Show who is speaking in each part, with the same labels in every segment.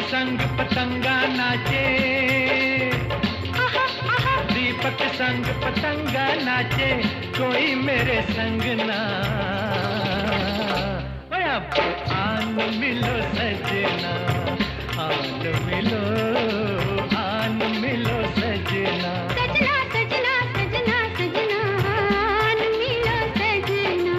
Speaker 1: संग पतंगा नाचे, दीपक संग पतंगा नाचे, कोई मेरे संग ना। अब आन मिलो सजना, आन मिलो, आन मिलो सजना।
Speaker 2: सजना सजना सजना सजना, आन मिलो सजना।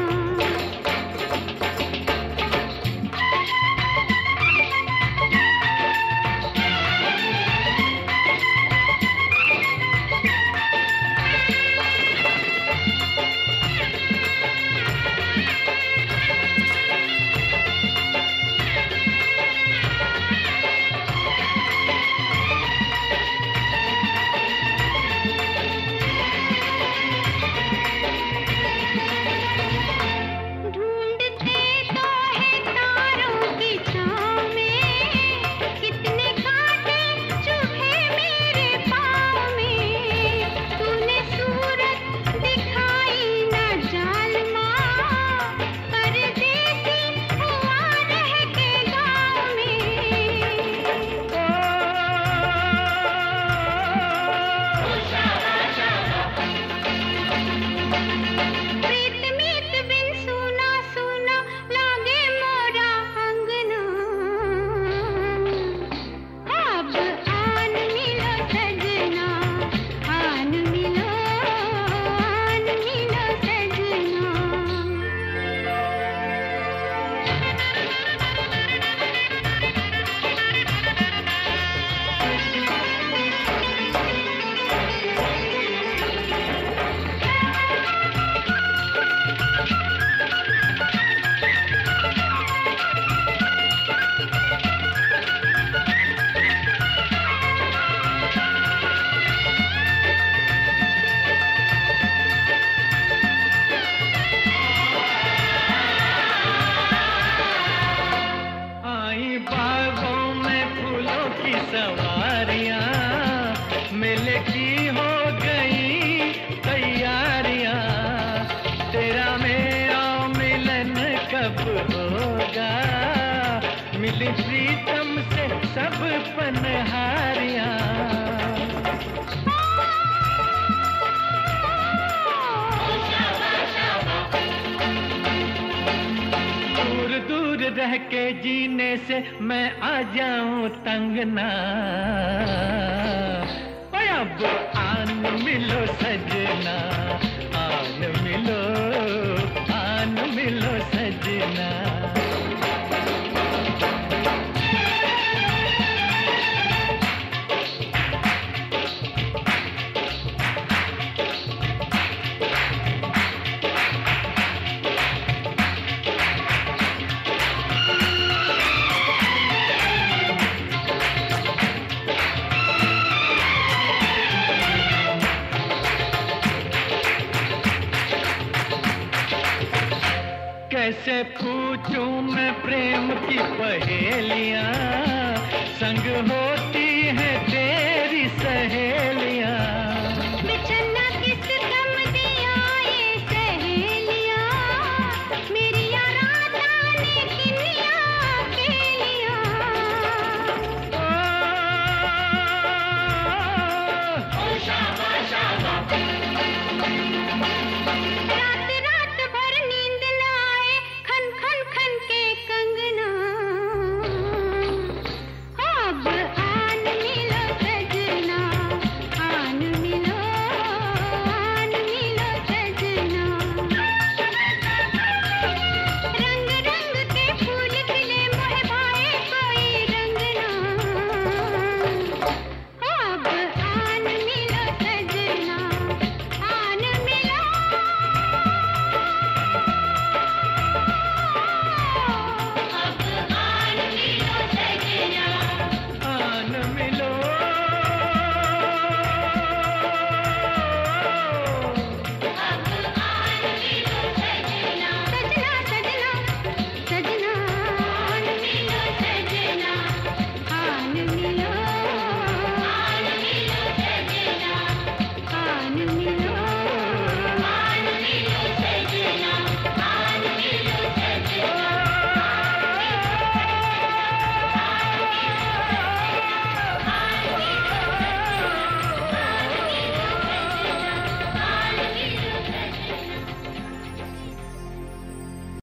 Speaker 1: मेले की हो गई तैयारियां, तेरा मेरा मिलन कब होगा, मिली प्रीतम से सब पनहारियां। दूर दूर रह के जीने से मैं आ जाऊं तंग ना, अब आन मिलो सजना, आन मिलो, आन मिलो सजना। कैसे पूछूं मैं प्रेम की पहेलियां, संग हो